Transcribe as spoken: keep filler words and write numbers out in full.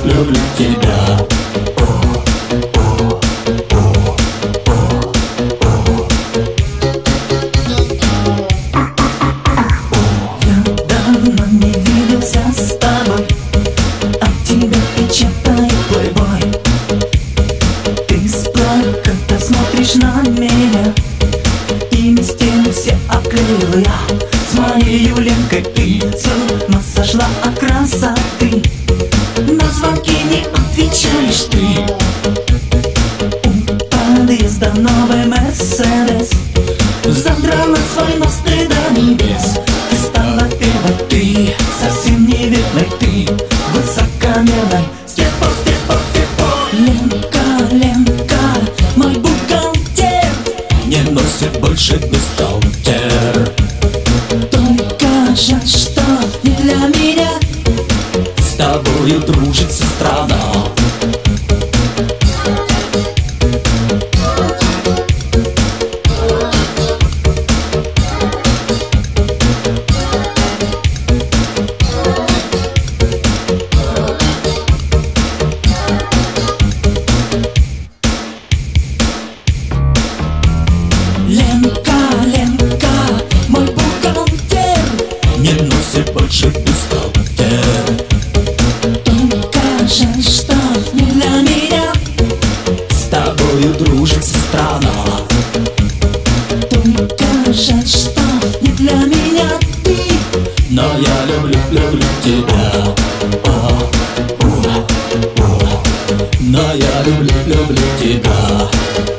люблю тебя. Я давно не виделся с тобой, от тебя печатает плейбой. Ты с плаката смотришь на меня, ими стены все обклеила я. С моей Ленкой ты с ума сошла от красоты. На звонки не отвечаешь ты. У подъезда новый Мерседес задрала свой нос ты до небес. Ты стала первой, ты совсем неверной, ты высокомерной. Степо, степо, степо. Ленка, Ленка, мой бухгалтер Не носит больше бюстгальтер. Только жаль, что не для меня С тобою дружит страна. Ленка, Ленка, мой бухгалтер Не носит больше бюстгальтер. Только жаль, что не для меня С тобою дружит страна. Только жаль, что не для меня ты. Но я люблю, люблю тебя. О, о, о. Но я люблю, люблю тебя.